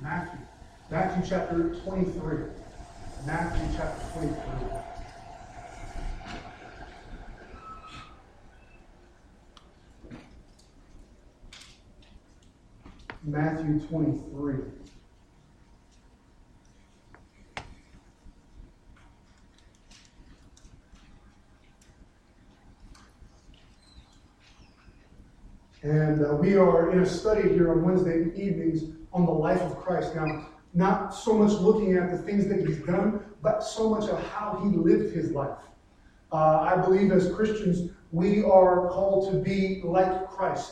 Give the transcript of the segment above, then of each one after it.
Matthew. Matthew chapter 23. Matthew chapter 23. Matthew 23. And we are in a study here on Wednesday evenings on the life of Christ. Now, not so much looking at the things that he's done, but so much of how he lived his life. I believe as Christians, we are called to be like Christ.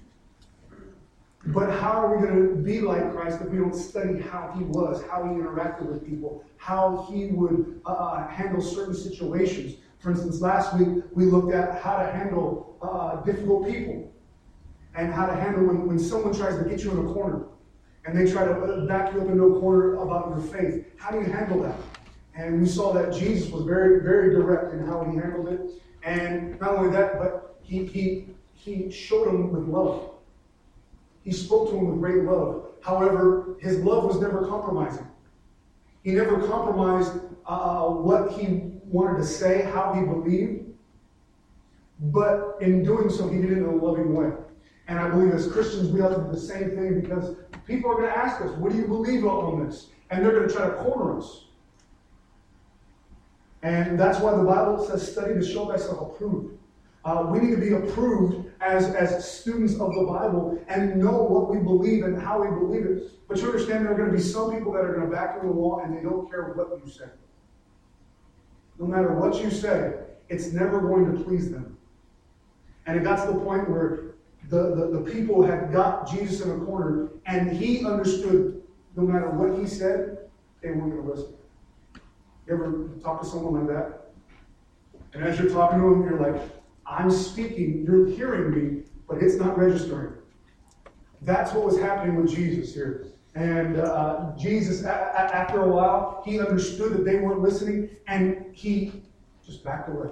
But how are we going to be like Christ if we don't study how he was, how he interacted with people, how he would handle certain situations? For instance, last week we looked at how to handle difficult people and how to handle when someone tries to get you in a corner and they try to back you up into a corner about your faith. How do you handle that? And we saw that Jesus was very, very direct in how he handled it. And not only that, but he showed them with love. He spoke to him with great love. However, his love was never compromising. He never compromised what he wanted to say, how he believed. But in doing so, he did it in a loving way. And I believe as Christians, we ought to do the same thing because people are going to ask us, what do you believe on this? And they're going to try to corner us. And that's why the Bible says, study to show thyself approved. We need to be approved as students of the Bible and know what we believe and how we believe it. But you understand there are going to be some people that are going to back you in the wall and they don't care what you say. No matter what you say, it's never going to please them. And it got to the point where the people had got Jesus in a corner and he understood no matter what he said, they weren't going to listen. You ever talk to someone like that? And as you're talking to them, you're like, I'm speaking, you're hearing me, but it's not registering. That's what was happening with Jesus here. And Jesus, after a while, he understood that they weren't listening, and he just backed away.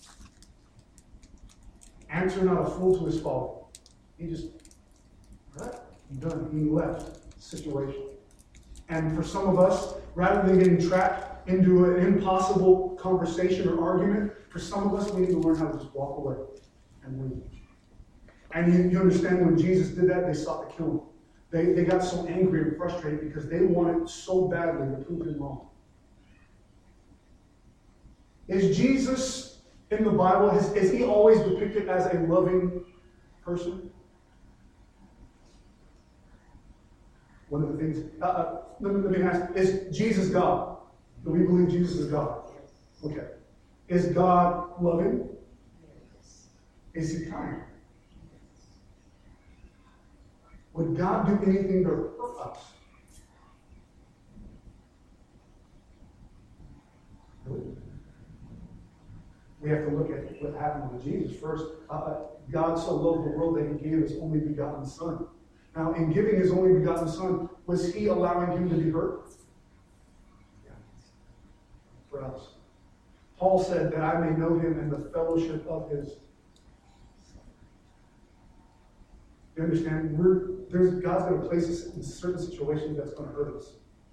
Answer not a fool to his fault. He just, what? Done. He left the situation. And for some of us, rather than getting trapped into an impossible conversation or argument, for some of us, we need to learn how to just walk away and leave. And you understand when Jesus did that, they sought to kill him. They got so angry and frustrated because they wanted so badly to prove him wrong. Is Jesus in the Bible, is he always depicted as a loving person? One of the things, let me ask, is Jesus God? Do we believe Jesus is God? Okay. Is God loving? Is he kind? Would God do anything to hurt us? We have to look at what happened with Jesus. First, God so loved the world that he gave his only begotten Son. Now, in giving his only begotten Son, was he allowing him to be hurt? Yeah. For us. Paul said that I may know him in the fellowship of his. You understand? God's going to place us in certain situations that's going to hurt us.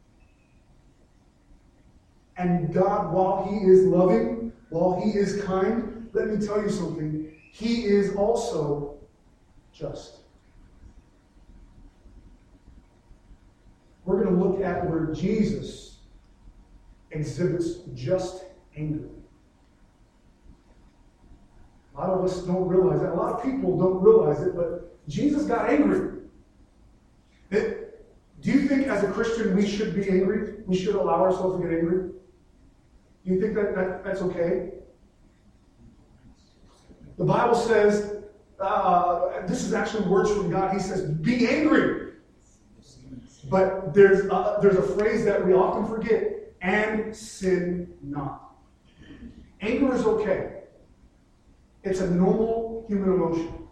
And God, while he is loving, while he is kind, let me tell you something, he is also just. We're going to look at where Jesus exhibits just anger. A lot of us don't realize that. A lot of people don't realize it, but Jesus got angry. Do you think as a Christian we should be angry? We should allow ourselves to get angry? Do you think that's okay? The Bible says, this is actually words from God. He says, be angry. But there's a phrase that we often forget, and sin not. Anger is okay. It's a normal human emotion.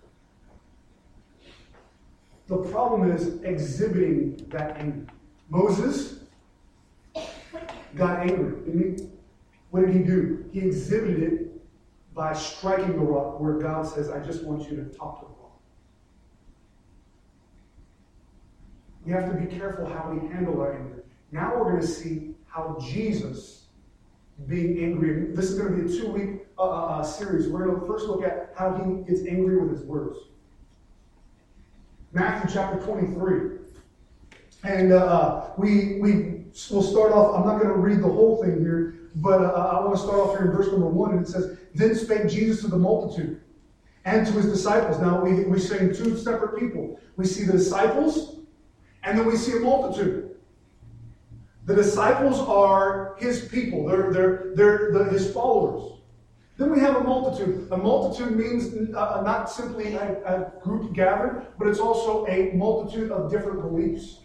The problem is exhibiting that anger. Moses got angry. What did he do? He exhibited it by striking the rock where God says, I just want you to talk to the rock. We have to be careful how we handle our anger. Now we're going to see how Jesus being angry. This is going to be a 2-week series. We're going to first look at how he gets angry with his words. Matthew chapter 23. And we'll start off, I'm not going to read the whole thing here, but I want to start off here in verse number 1, and it says, "Then spake Jesus to the multitude and to his disciples." Now we're saying two separate people. We see the disciples, and then we see a multitude. The disciples are his people. They're his followers. Then we have a multitude. A multitude means not simply a group gathered, but it's also a multitude of different beliefs.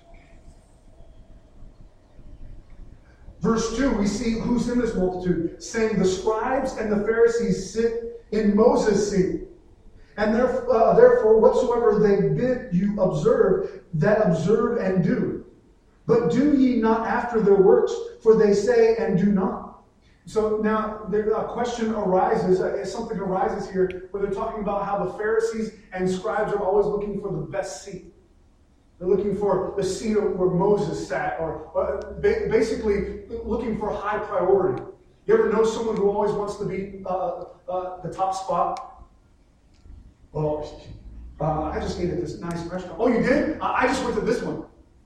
Verse 2, we see who's in this multitude, saying, "The scribes and the Pharisees sit in Moses' seat. And therefore, whatsoever they bid you observe, that observe and do. But do ye not after their works, for they say and do not." So now a question arises, something arises here, where they're talking about how the Pharisees and scribes are always looking for the best seat. They're looking for the seat where Moses sat, or basically looking for high priority. You ever know someone who always wants to be the top spot? Well, I just ate at this nice restaurant. Oh, you did? I just went to this one.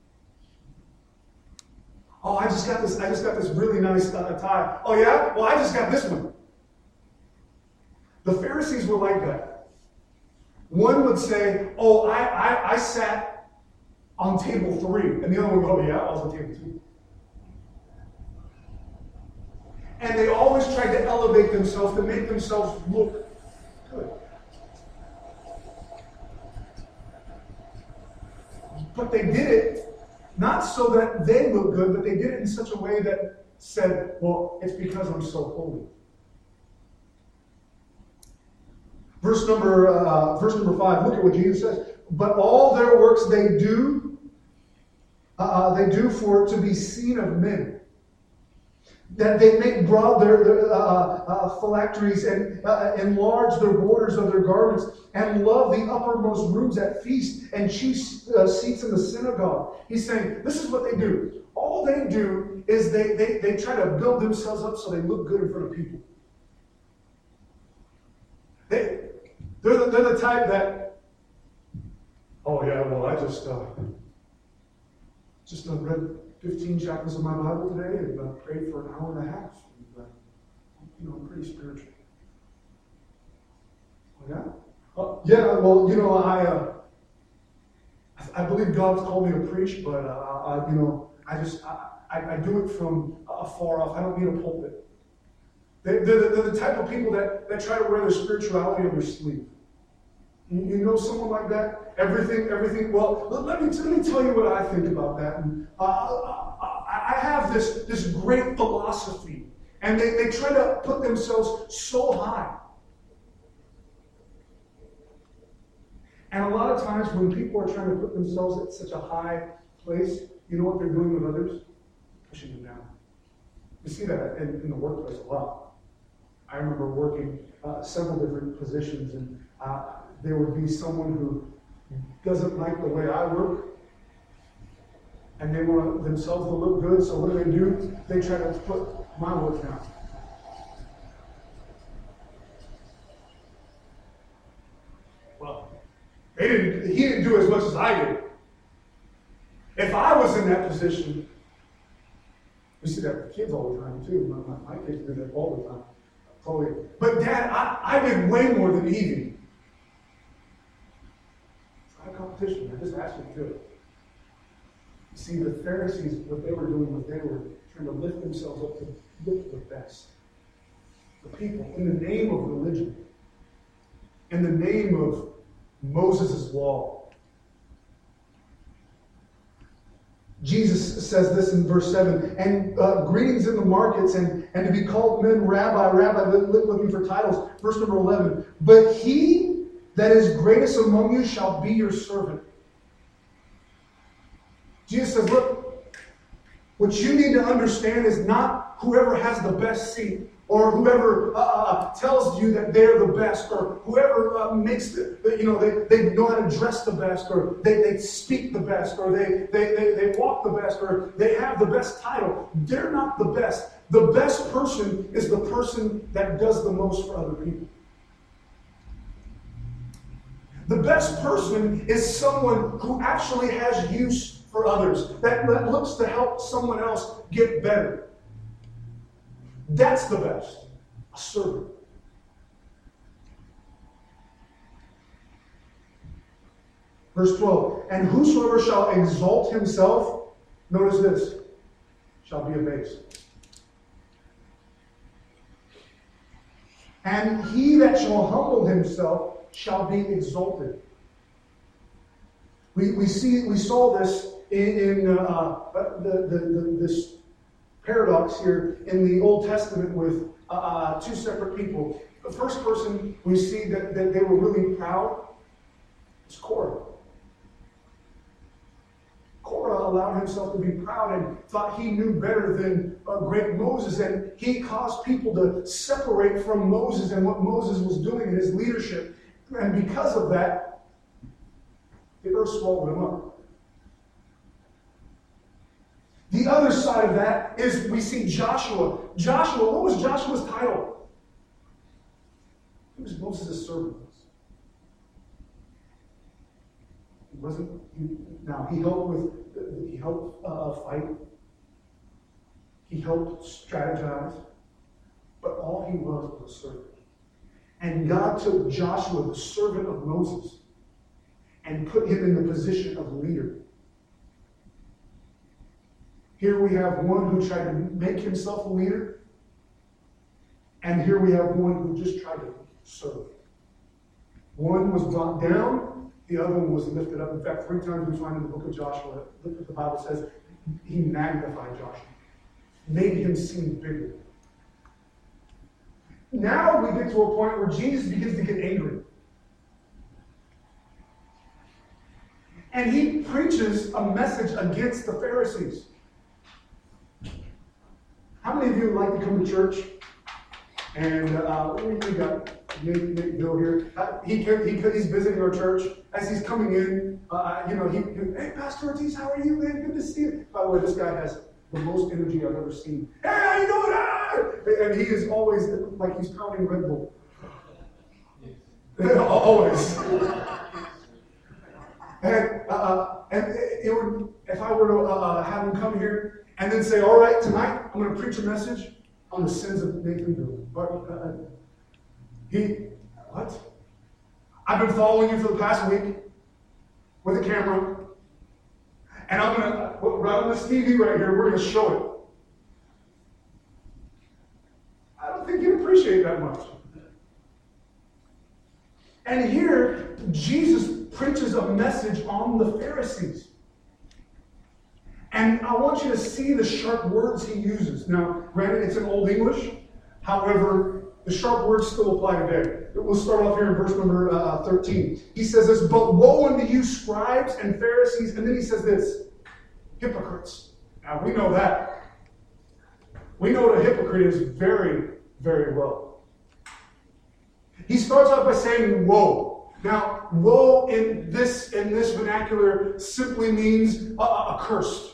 Oh, I just got this really nice tie. Oh yeah? Well, I just got this one. The Pharisees were like that. One would say, "Oh, I sat on table 3," and the other one would go, "Oh yeah, I was on table 2." And they always tried to elevate themselves, to make themselves look good. But they did it not so that they look good, but they did it in such a way that said, "Well, it's because I'm so holy." Verse number 5, look at what Jesus says. "But all their works they do for to be seen of men, that they make broad their phylacteries and enlarge their borders of their garments, and love the uppermost rooms at feast and chief seats in the synagogue." He's saying, this is what they do. All they do is they try to build themselves up so they look good in front of people. They're the type that, "Oh yeah, well, I just read 15 chapters of my Bible today and prayed for an hour and a half. And, I'm pretty spiritual." "Oh yeah? Yeah, well, I believe God's called me to preach, but I do it from afar off. I don't need a pulpit." They're the type of people that try to wear their spirituality on their sleeve. You know someone like that? Everything. Well, let me tell you what I think about that. And, I have this great philosophy, and they try to put themselves so high. And a lot of times when people are trying to put themselves at such a high place, you know what they're doing with others? Pushing them down. You see that in the workplace a lot. I remember working several different positions, and there would be someone who doesn't like the way I work, and they want themselves to look good, so what do? They try to put my work down. Well, he didn't do as much as I did. If I was in that position, we see that with kids all the time too. My kids do that all the time. Totally. But Dad, I did way more than he did. It's not a competition. I just asked you to do it. You see, the Pharisees, what they were doing was they were trying to lift themselves up to look the best. The people, in the name of religion, in the name of Moses' law. Jesus says this in verse 7, and greetings in the markets, and to be called men rabbi, looking for titles. Verse number 11, but he that is greatest among you shall be your servant. Jesus says, look, what you need to understand is not whoever has the best seat. or whoever tells you that they're the best, or whoever makes they know how to dress the best, or they speak the best, or they walk the best, or they have the best title. They're not the best. The best person is the person that does the most for other people. The best person is someone who actually has use for others, that looks to help someone else get better. That's the best. A servant. Verse 12. And whosoever shall exalt himself, notice this, shall be abased. And he that shall humble himself shall be exalted. We saw this in this paradox here in the Old Testament with two separate people. The first person we see that they were really proud is Korah. Korah allowed himself to be proud and thought he knew better than great Moses, and he caused people to separate from Moses and what Moses was doing in his leadership. And because of that, the earth swallowed him up. The other side of that is we see Joshua. Joshua, what was Joshua's title? He was Moses' servant. He wasn't. He helped fight. He helped strategize. But all he was a servant. And God took Joshua, the servant of Moses, and put him in the position of leader. Here we have one who tried to make himself a leader, and here we have one who just tried to serve. One was brought down, the other one was lifted up. In fact, 3 times we find in the book of Joshua, the Bible says, he magnified Joshua, made him seem bigger. Now we get to a point where Jesus begins to get angry. And he preaches a message against the Pharisees. How many of you would like to come to church? And we got Nick Bill here. He's visiting our church. As he's coming in, hey, Pastor Ortiz, how are you, man? Good to see you. By the way, this guy has the most energy I've ever seen. Hey, how you doing? And he is always like he's pounding Red Bull. Always. And it would, if I were to have him come here and then say, all right, tonight I'm going to preach a message on the sins of Nathanville. What? I've been following you for the past week with a camera, and I'm going to, right on this TV right here, we're going to show it. I don't think you'd appreciate that much. And here, Jesus preaches a message on the Pharisees. And I want you to see the sharp words he uses. Now, granted, it's in Old English. However, the sharp words still apply today. We'll start off here in verse number 13. He says this, but woe unto you, scribes and Pharisees. And then he says this, hypocrites. Now, we know that. We know what a hypocrite is very, very well. He starts off by saying woe. Now, woe in this vernacular simply means accursed.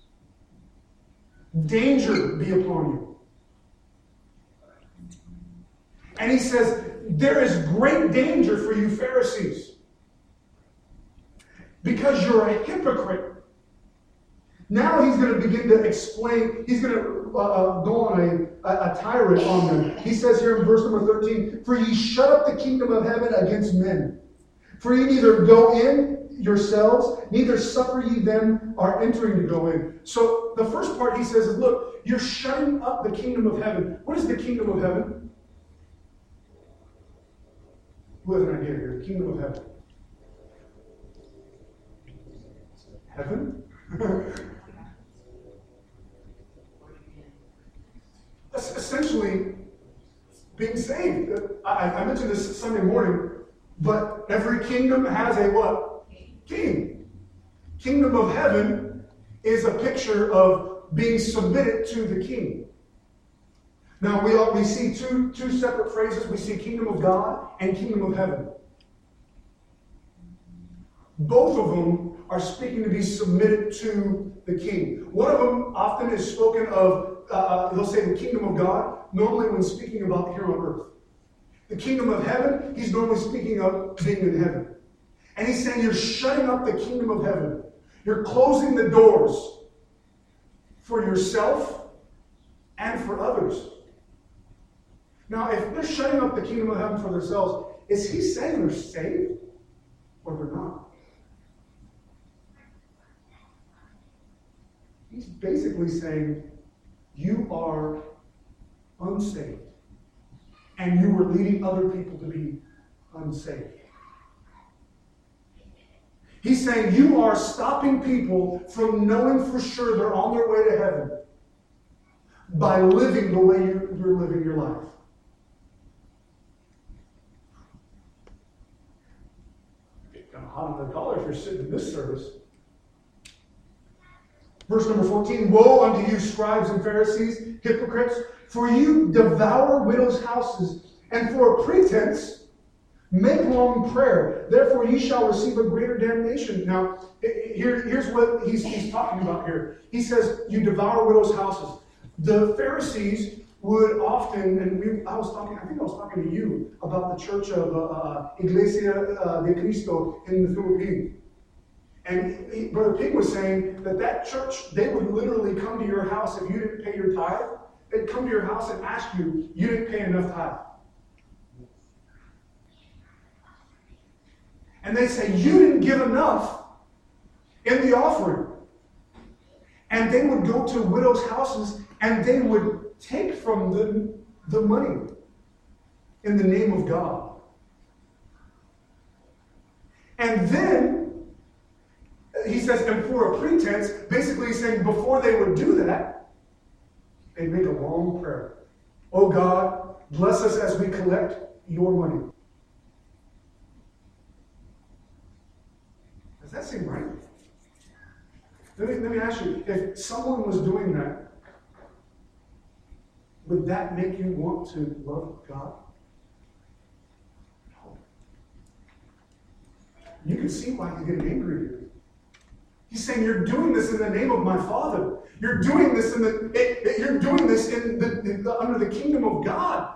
Danger be upon you. And he says, there is great danger for you Pharisees, because you're a hypocrite. Now he's going to begin to explain, he's going to go on a tirade on them. He says here in verse number 13, for ye shut up the kingdom of heaven against men. For ye neither go in yourselves, neither suffer ye them are entering to go in. So the first part he says is, look, you're shutting up the kingdom of heaven. What is the kingdom of heaven? Who has an idea here? The kingdom of heaven. Heaven? That's essentially being saved. I mentioned this Sunday morning, but every kingdom has a what? King. Kingdom of heaven is a picture of being submitted to the king. Now, we see two separate phrases. We see kingdom of God and kingdom of heaven. Both of them are speaking to be submitted to the king. One of them often is spoken of, they'll say the kingdom of God, normally when speaking about here on earth. The kingdom of heaven, he's normally speaking of being in heaven. And he's saying you're shutting up the kingdom of heaven. You're closing the doors for yourself and for others. Now, if they're shutting up the kingdom of heaven for themselves, is he saying they're saved or they're not? He's basically saying you are unsaved and you were leading other people to be unsaved. He's saying you are stopping people from knowing for sure they're on their way to heaven by living the way you're living your life. Get kind of hot on the collar if you're sitting in this service. Verse number 14, woe unto you, scribes and Pharisees, hypocrites, for you devour widows' houses, and for a pretense make long prayer. Therefore ye shall receive a greater damnation. Now, here's what he's talking about here. He says, you devour widows' houses. The Pharisees would often, and I think I was talking to you about the church of Iglesia de Cristo in the Philippines. And Brother Pig was saying that church, they would literally come to your house if you didn't pay your tithe. They'd come to your house and ask you didn't pay enough tithe. And they say, you didn't give enough in the offering. And they would go to widows' houses and they would take from them the money in the name of God. And then he says, and for a pretense, basically he's saying before they would do that, they'd make a long prayer. Oh God, bless us as we collect your money. Does that seem right? Let me ask you, if someone was doing that, would that make you want to love God? No. You can see why he's getting angry here. He's saying, you're doing this in the name of my Father. You're doing this under the kingdom of God.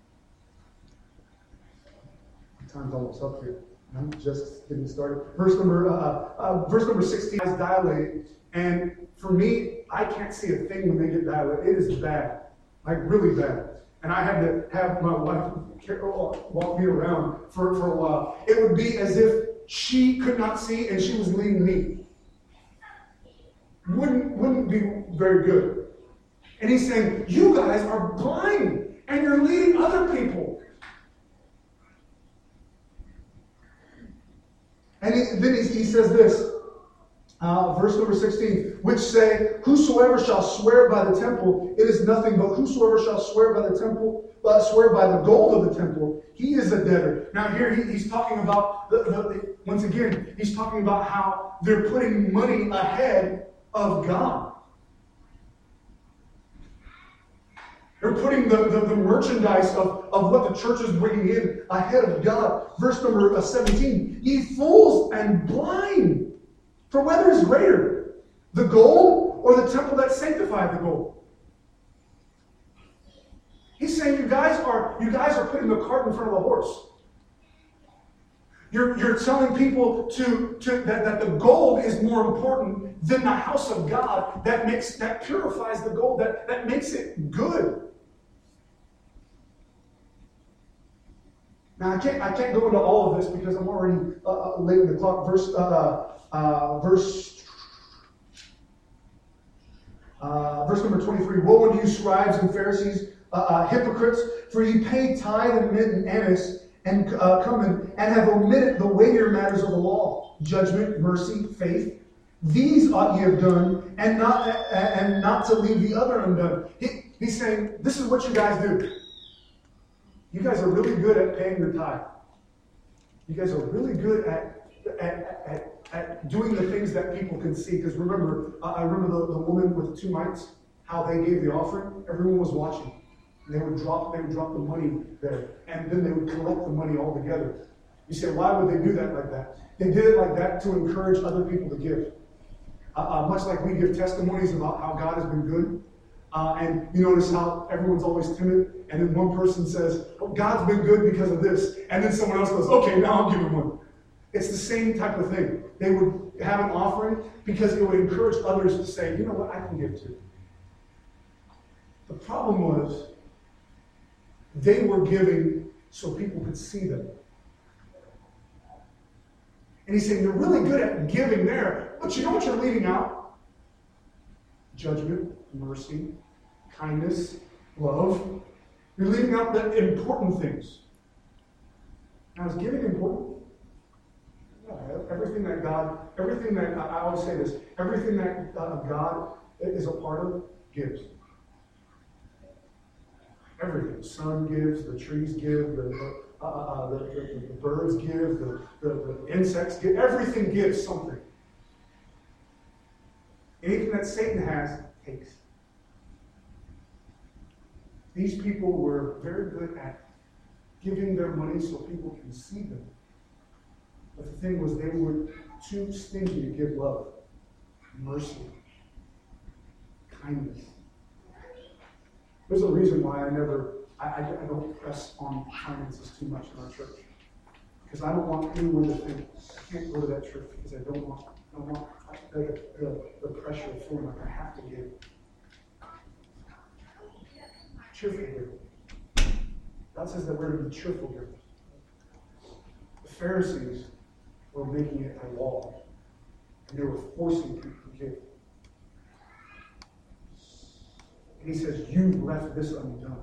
Time's almost up here. I'm just getting started. Verse number 16 is dilated. And for me, I can't see a thing when they get dilated. It is bad. Like really bad. And I had to have my wife walk me around for a while. It would be as if she could not see and she was leading me. Wouldn't be very good. And he's saying, you guys are blind and you're leading other people. And then he says this, verse number 16, which say, whosoever shall swear by the temple, it is nothing, but whosoever shall swear by the temple, swear by the gold of the temple, he is a debtor. Now here he's talking about, once again, he's talking about how they're putting money ahead of God. They're putting the merchandise of what the church is bringing in ahead of God. Verse number 17, ye fools and blind, for whether is greater, the gold or the temple that sanctified the gold? He's saying you guys are putting the cart in front of the horse. You're telling people that the gold is more important than the house of God that purifies the gold, that makes it good. Now I can't go into all of this because I'm already late in the clock. Verse number 23. Woe unto you, scribes and Pharisees, hypocrites, for ye pay tithe and mint and anise, and come and have omitted the weightier matters of the law, judgment, mercy, faith. These ought ye have done, and not to leave the other undone. He's saying, this is what you guys do. You guys are really good at paying your tithe. You guys are really good at doing the things that people can see. Because remember, I remember the woman with the 2 mites, how they gave the offering. Everyone was watching. They would drop the money there, and then they would collect the money all together. You say, why would they do that like that? They did it like that to encourage other people to give. Much like we give testimonies about how God has been good. And you notice how everyone's always timid, and then one person says, oh, God's been good because of this. And then someone else goes, okay, now I'll give him one. It's the same type of thing. They would have an offering because it would encourage others to say, you know what, I can give too. The problem was, they were giving so people could see them. And he's saying, you're really good at giving there, but you know what you're leaving out? Judgment, mercy, kindness, love. You're leaving out the important things. Now, is giving important? Yeah, everything that I always say this, everything that God is a part of gives. Everything. The sun gives, the trees give, the birds give, the insects give. Everything gives something. Anything that Satan has, takes. These people were very good at giving their money so people can see them. But the thing was, they were too stingy to give love, mercy, kindness. There's a reason why I don't press on finances too much in our church. Because I don't want anyone to think, I can't go to that church because I don't want the pressure of feeling like I have to give. Cheerful givers. God says that we're to be cheerful givers. The Pharisees were making it a law, and they were forcing people to give. And he says, you left this undone.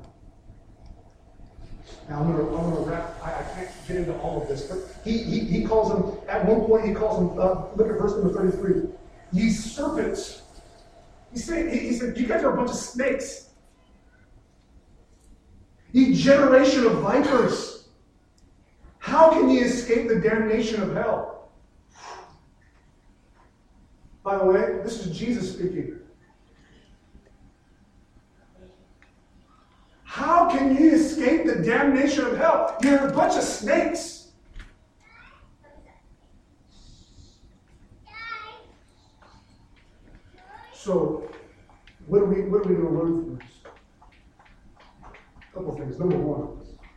Now I'm going to wrap. I can't get into all of this, but he calls them, at one point he calls them, look at verse number 33, ye serpents. He said, you guys are a bunch of snakes. Ye generation of vipers. How can ye escape the damnation of hell? By the way, this is Jesus speaking. How can you escape the damnation of hell? You're a bunch of snakes. So, what are we going to learn from this? A couple things. Number one,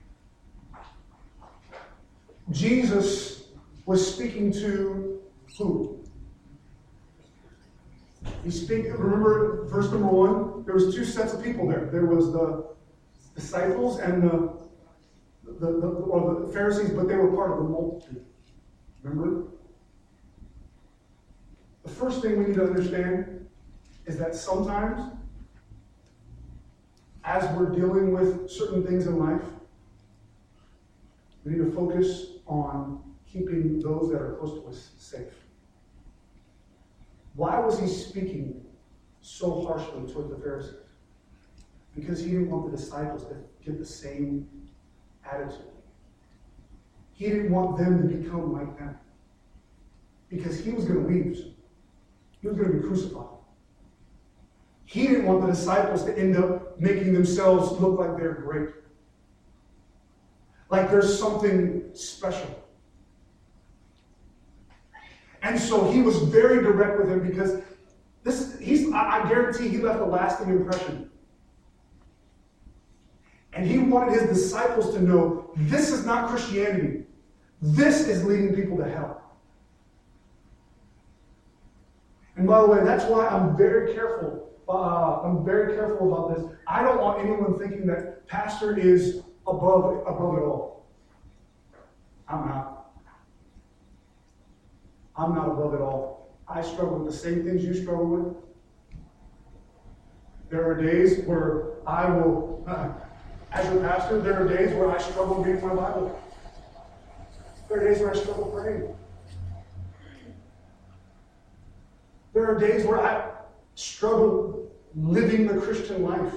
Jesus was speaking to who? Remember verse number 1? There was two sets of people there. There was the disciples and the Pharisees, but they were part of the multitude. Remember? The first thing we need to understand is that sometimes, as we're dealing with certain things in life, we need to focus on keeping those that are close to us safe. Why was he speaking so harshly toward the Pharisees? Because he didn't want the disciples to get the same attitude. He didn't want them to become like them. Because he was going to leave soon. He was going to be crucified. He didn't want the disciples to end up making themselves look like they're great. Like there's something special. And so he was very direct with them because I guarantee he left a lasting impression. And he wanted his disciples to know, this is not Christianity. This is leading people to hell. And by the way, that's why I'm very careful. I'm very careful about this. I don't want anyone thinking that pastor is above it all. I'm not. I'm not above it all. I struggle with the same things you struggle with. There are days where I will, as your pastor, there are days where I struggle reading my Bible. There are days where I struggle praying. There are days where I struggle living the Christian life.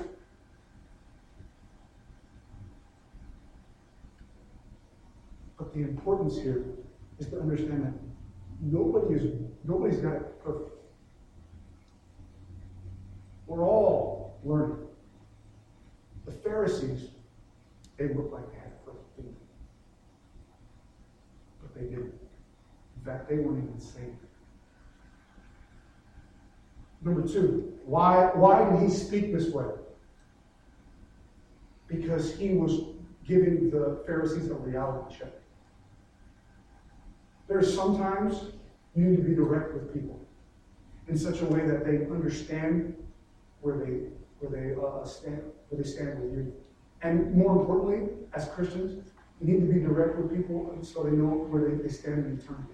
But the importance here is to understand that nobody's got it perfect. We're all learning. The Pharisees Pharisees, they looked like they had a perfect kingdom. But they didn't. In fact, they weren't even saved. Number two, why did he speak this way? Because he was giving the Pharisees a reality check. There's sometimes you need to be direct with people in such a way that they understand where they stand with you. And more importantly, as Christians, you need to be direct with people so they know where they stand in eternity.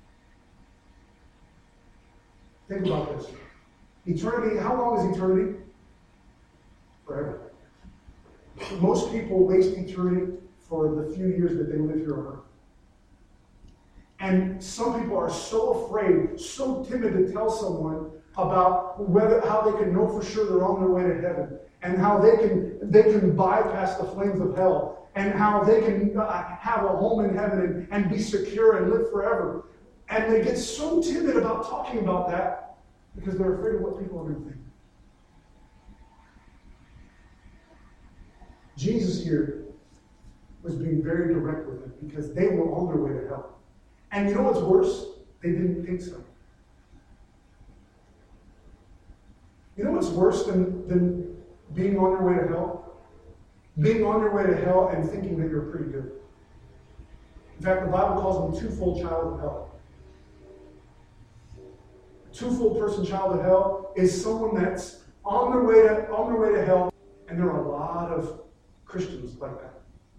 Think about this. Eternity, how long is eternity? Forever. Most people waste eternity for the few years that they live here on earth. And some people are so afraid, so timid to tell someone about how they can know for sure they're on their way to heaven, and how they can bypass the flames of hell, and how they can have a home in heaven and be secure and live forever. And they get so timid about talking about that because they're afraid of what people are going to think. Jesus here was being very direct with them because they were on their way to hell. And you know what's worse? They didn't think so. You know what's worse than being on your way to hell? Being on your way to hell and thinking that you're pretty good. In fact, the Bible calls them twofold child of hell. A twofold person child of hell is someone that's on their way to hell, and there are a lot of Christians like that.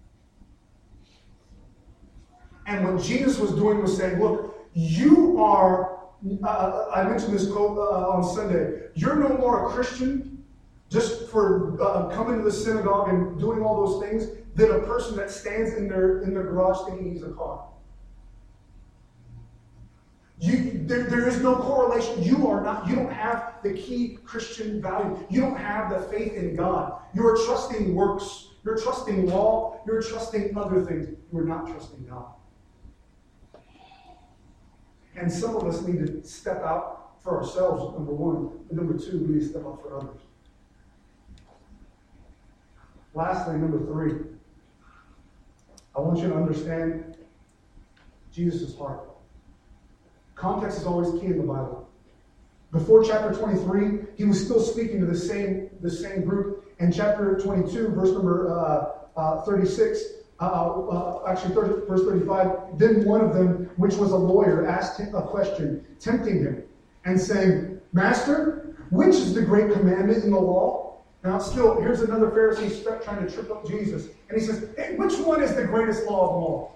And what Jesus was doing was saying, look, you are, I mentioned this quote on Sunday, you're no more a Christian just for coming to the synagogue and doing all those things than a person that stands in their garage thinking he's a car. There is no correlation. You don't have the key Christian value. You don't have the faith in God. You are trusting works. You're trusting law. You're trusting other things. You are not trusting God. And some of us need to step out for ourselves, number one. And number two, we need to step out for others. Lastly, number three, I want you to understand Jesus' heart. Context is always key in the Bible. Before chapter 23, he was still speaking to the same group. In chapter 22, verse number 36, verse 35, then one of them, which was a lawyer, asked him a question, tempting him, and saying, Master, which is the great commandment in the law? Now, still, here's another Pharisee trying to trip up Jesus. And he says, hey, which one is the greatest law of them all?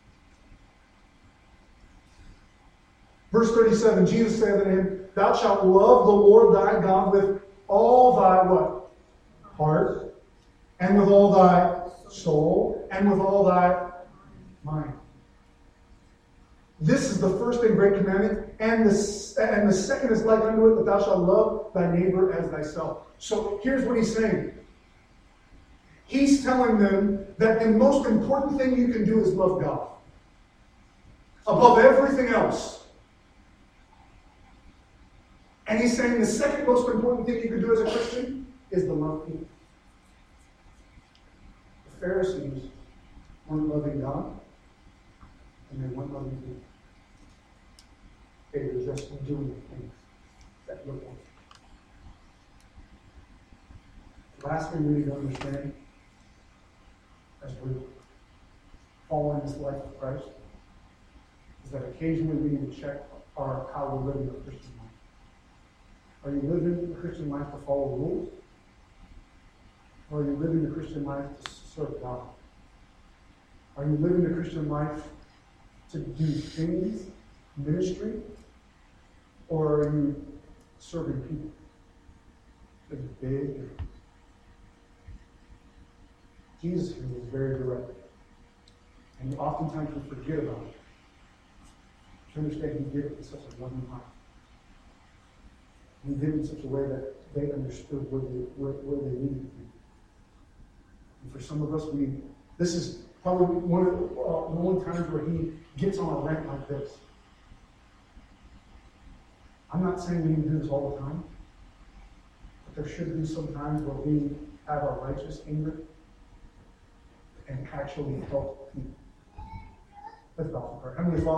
Verse 37, Jesus said to him, Thou shalt love the Lord thy God with all thy what? Heart, and with all thy soul, and with all thy mind. This is the first and great commandment, and the second is like unto it, that thou shalt love thy neighbor as thyself. So here's what he's saying. He's telling them that the most important thing you can do is love God. Above everything else. And he's saying the second most important thing you can do as a Christian is to love people. The Pharisees weren't loving God, and they weren't loving people. They were just doing the things that look like. The last thing we need to understand as we follow in this life of Christ is that occasionally we need to check how we're living a Christian life. Are you living the Christian life to follow rules? Or are you living the Christian life to serve God? Are you living the Christian life to do things, ministry? Or are you serving people? It's a big difference. Jesus here was very direct. And oftentimes we forget about it. To understand he did it in such a loving heart. He did it in such a way that they understood where they needed to be. And for some of us, this is probably one of the only times where he gets on a rant like this. I'm not saying we need to do this all the time, but there should be some times where we have our righteous anger and actually help people. Let's bow for prayer. Heavenly Father,